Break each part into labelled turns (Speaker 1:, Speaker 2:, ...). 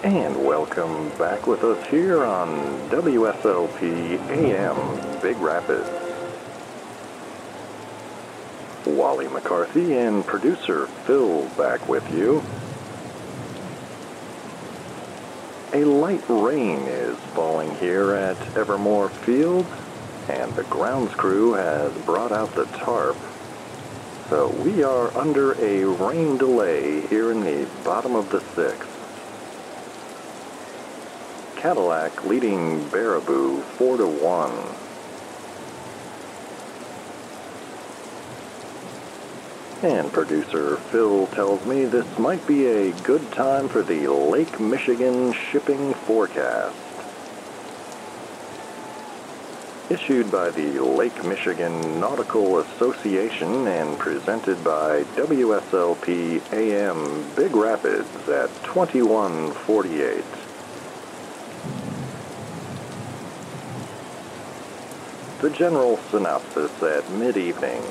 Speaker 1: And welcome back with us here on WSLP AM Big Rapids. Wally McCarthy and producer Phil back with you. A light rain is falling here at Evermore Field, and the grounds crew has brought out the tarp. So we are under a rain delay here in the bottom of the sixth. Cadillac leading Baraboo 4-1. And producer Phil tells me this might be a good time for the Lake Michigan shipping forecast. Issued by the Lake Michigan Nautical Association and presented by WSLP AM Big Rapids at 2148. The general synopsis at mid-evening.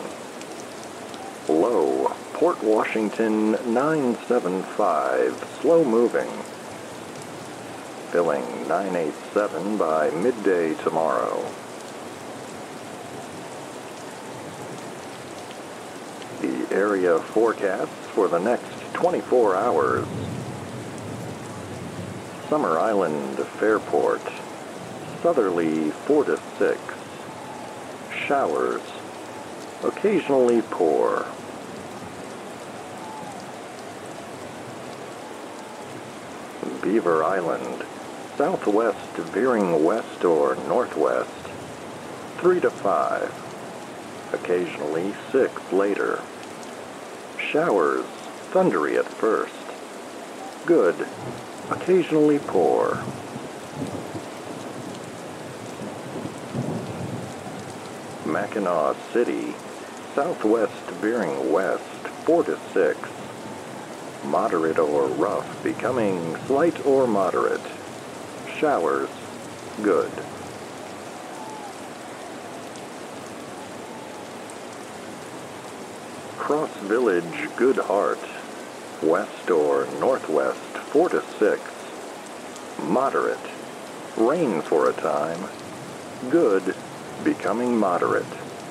Speaker 1: Low, Port Washington 975, slow moving. Filling 987 by midday tomorrow. The area forecasts for the next 24 hours. Summer Island Fairport, southerly 4 to 6. Showers, occasionally poor. Beaver Island, southwest veering west or northwest, 3 to 5. Occasionally 6 later. Showers, thundery at first. Good, occasionally poor. Mackinac City, southwest veering west, 4 to 6. Moderate or rough, becoming slight or moderate. Showers, good. Cross Village, Good Heart, west or northwest, 4 to 6. Moderate. Rain for a time. Good, becoming moderate.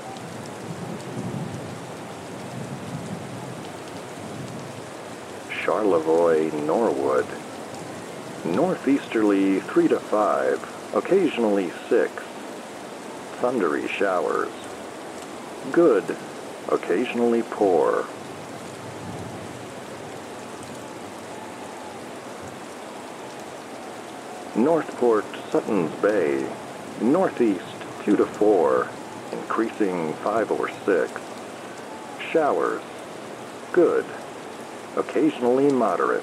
Speaker 1: Charlevoix, Norwood, northeasterly 3 to 5, occasionally 6. Thundery showers. Good, occasionally poor. Northport, Suttons Bay, northeast 2 to 4, increasing 5 or 6. Showers. Good, occasionally moderate.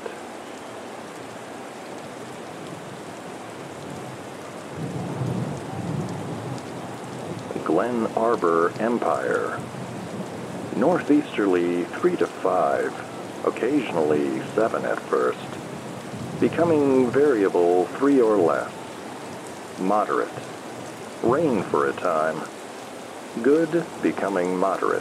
Speaker 1: Glen Arbor, Empire, northeasterly 3 to 5, occasionally 7 at first, becoming variable 3 or less. Moderate. Rain for a time. Good, becoming moderate.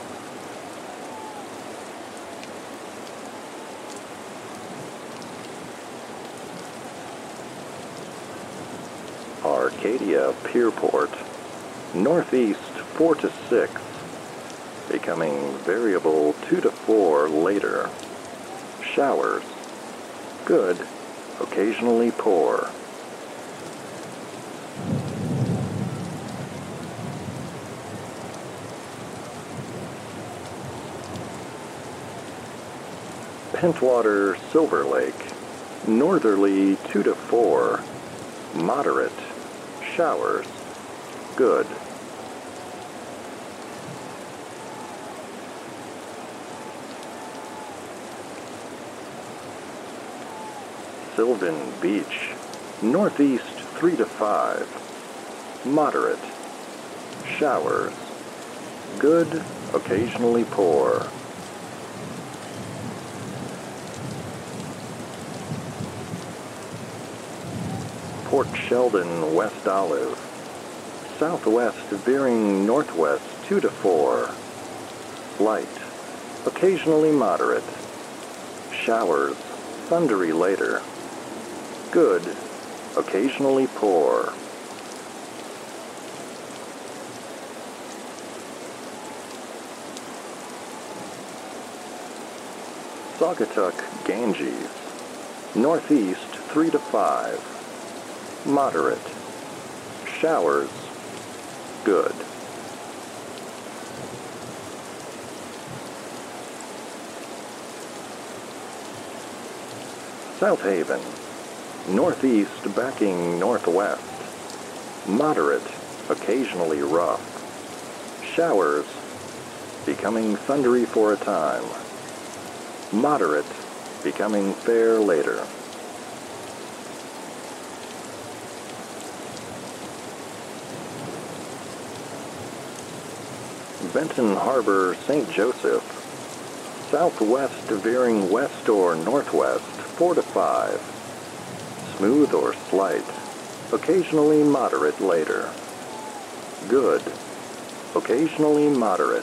Speaker 1: Arcadia, Pierport, northeast 4 to 6, becoming variable 2 to 4 later. Showers. Good, occasionally poor. Pentwater, Silver Lake, northerly 2 to 4, moderate. Showers. Good. Sylvan Beach, northeast 3 to 5, moderate. Showers. Good, occasionally poor. Port Sheldon, West Olive, southwest veering northwest 2 to 4, light, occasionally moderate. Showers, thundery later. Good. Occasionally poor. Saugatuck, Ganges. Northeast 3 to 5. Moderate. Showers. Good. South Haven. Northeast backing northwest. Moderate. Occasionally rough. Showers. Becoming thundery for a time. Moderate, becoming fair later. Benton Harbor, St. Joseph. Southwest veering west or northwest, 4 to 5. Smooth or slight, occasionally moderate later. Good, occasionally moderate.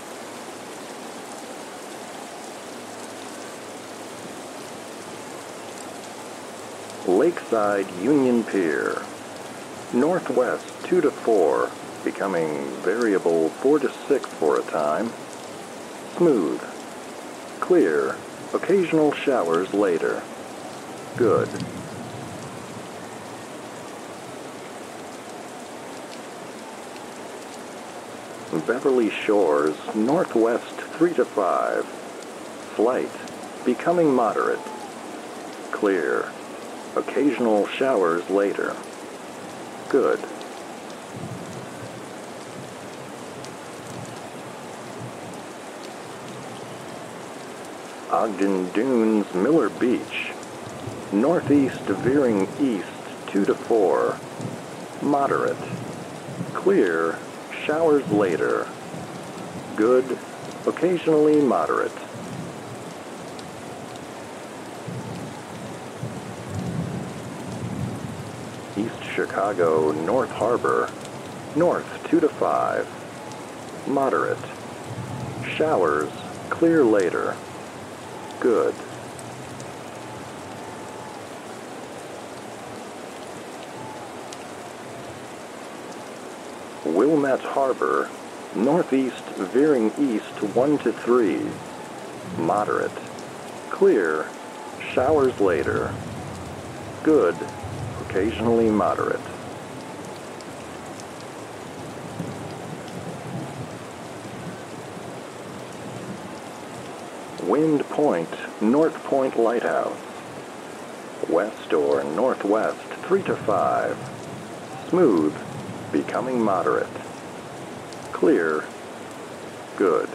Speaker 1: Lakeside Union Pier. Northwest 2 to 4, becoming variable 4 to 6 for a time. Smooth. Clear. Occasional showers later. Good. Beverly Shores, northwest 3 to 5. Slight. Becoming moderate. Clear. Occasional showers later. Good. Ogden Dunes, Miller Beach. Northeast veering east 2 to 4. Moderate. Clear. Showers later. Good. Occasionally moderate. East Chicago, North Harbor. North 2 to 5. Moderate. Showers. Clear later. Good. Wilmette Harbor. Northeast veering east 1 to 3. Moderate. Clear. Showers later. Good. Occasionally moderate. Wind Point, North Point Lighthouse. West or northwest 3 to 5. Smooth. Becoming moderate. Clear. Good.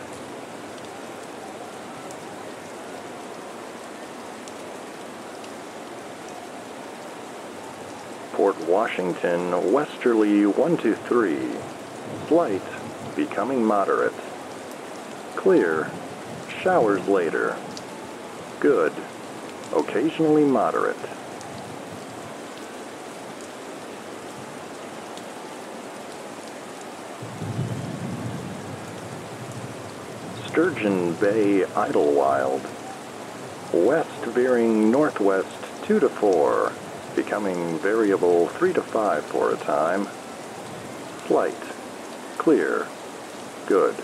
Speaker 1: Port Washington, westerly 1 to 3. Slight. Becoming moderate. Clear. Showers later. Good. Occasionally moderate. Sturgeon Bay, Idlewild. West veering northwest 2 to 4, becoming variable 3 to 5 for a time. Slight. Clear. Good.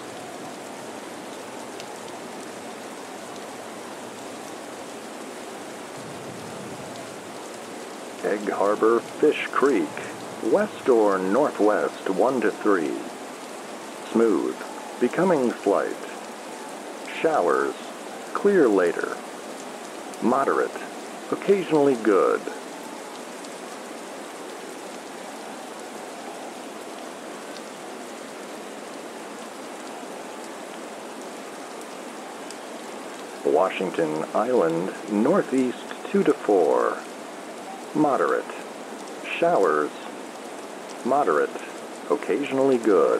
Speaker 1: Egg Harbor, Fish Creek. West or northwest 1 to 3. Smooth. Becoming slight. Showers. Clear later. Moderate. Occasionally good. Washington Island, northeast 2 to 4. Moderate. Showers. Moderate. Occasionally good.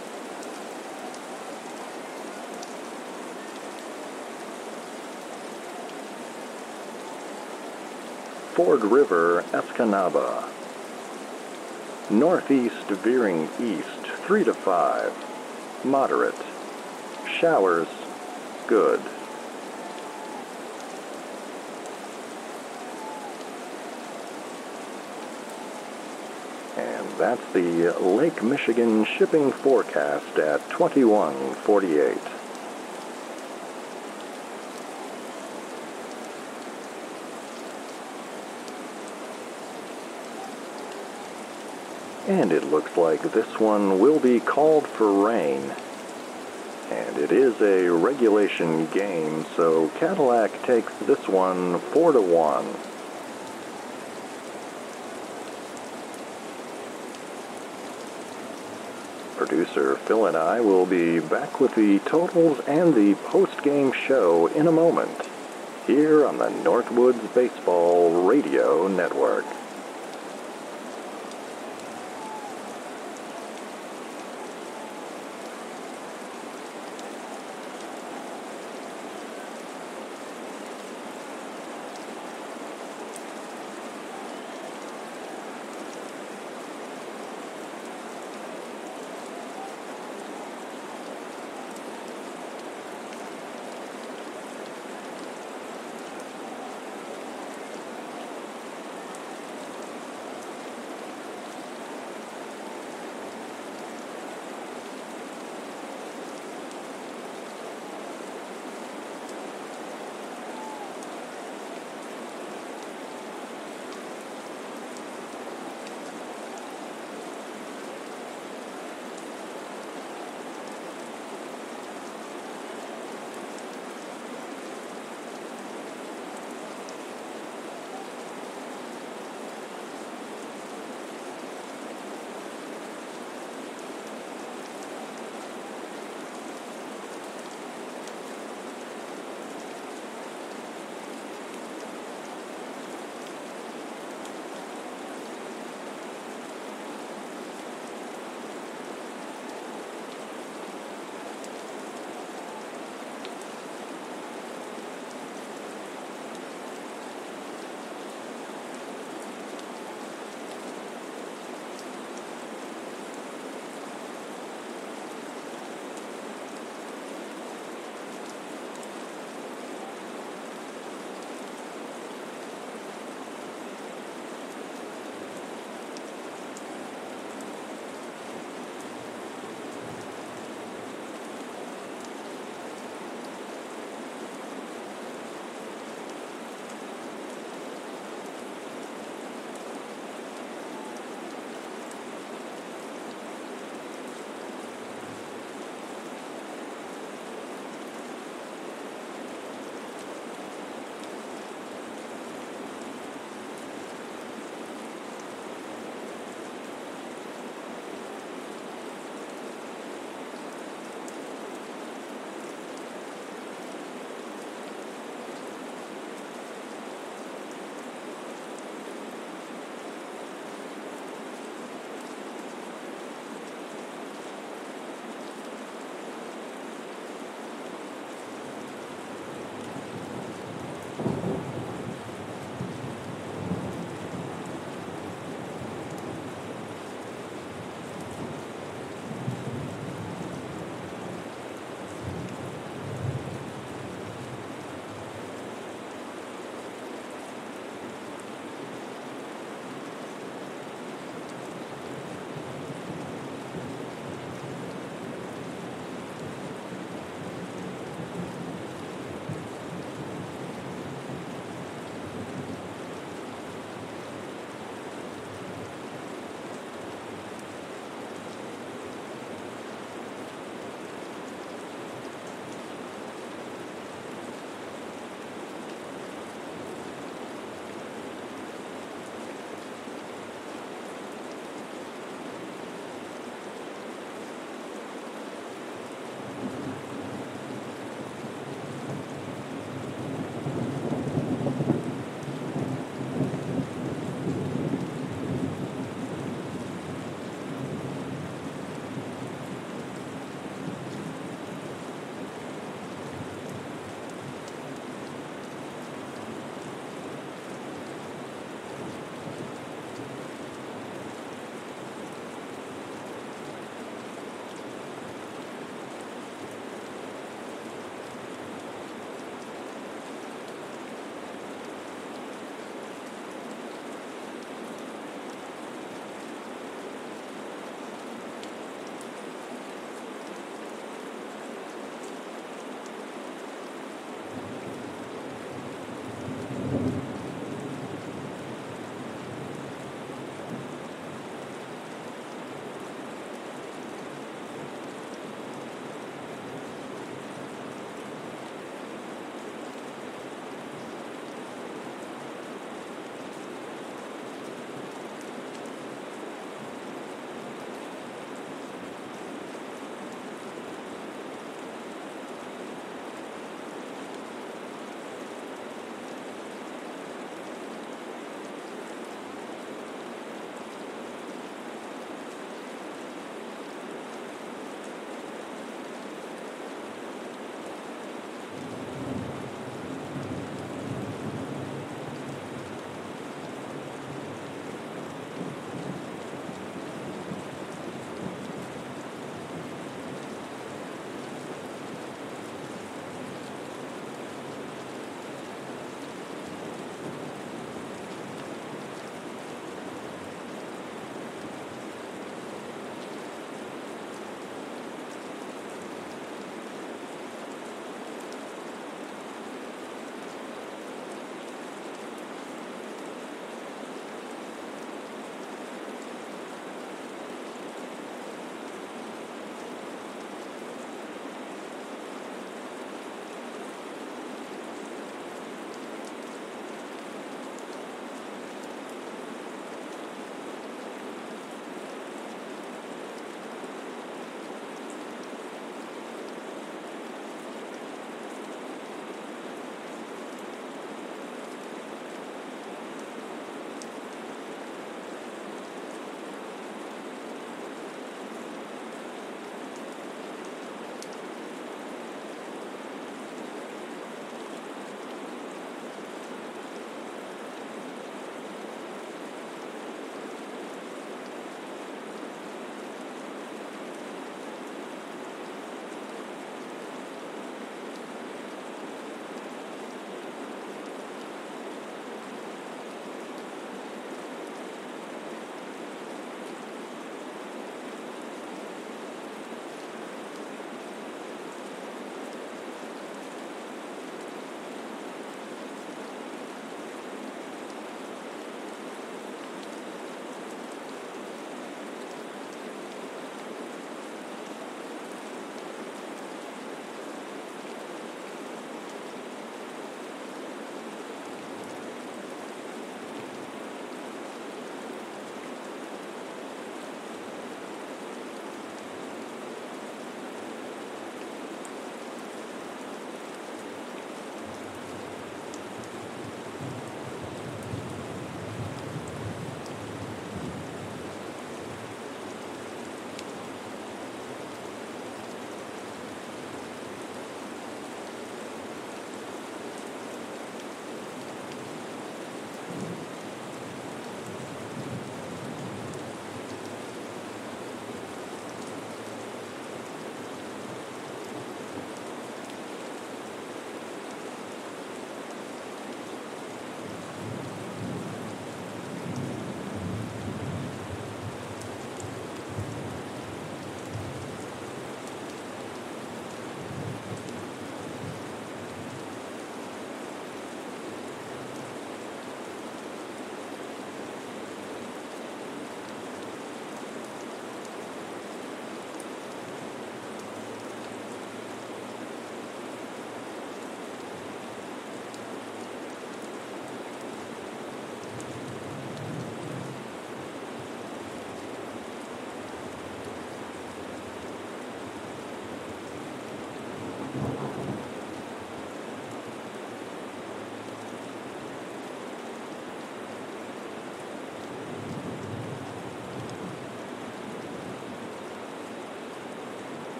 Speaker 1: Ford River, Escanaba. Northeast veering east 3 to 5. Moderate. Showers. Good. That's the Lake Michigan shipping forecast at 2148. And it looks like this one will be called for rain. And it is a regulation game, so Cadillac takes this one 4-1. Producer Phil and I will be back with the totals and the post-game show in a moment, here on the Northwoods Baseball Radio Network.